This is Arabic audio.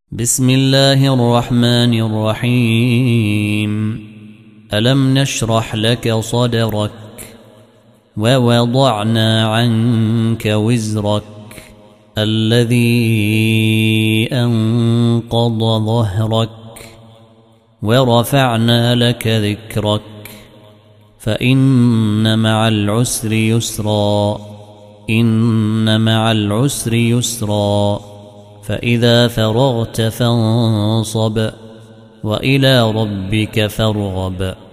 بسم الله الرحمن الرحيم. ألم نشرح لك صدرك ووضعنا عنك وزرك الذي أنقض ظهرك ورفعنا لك ذكرك فإن مع العسر يسرا إن مع العسر يسرا فإذا فرغت فانصب وإلى ربك فارغب.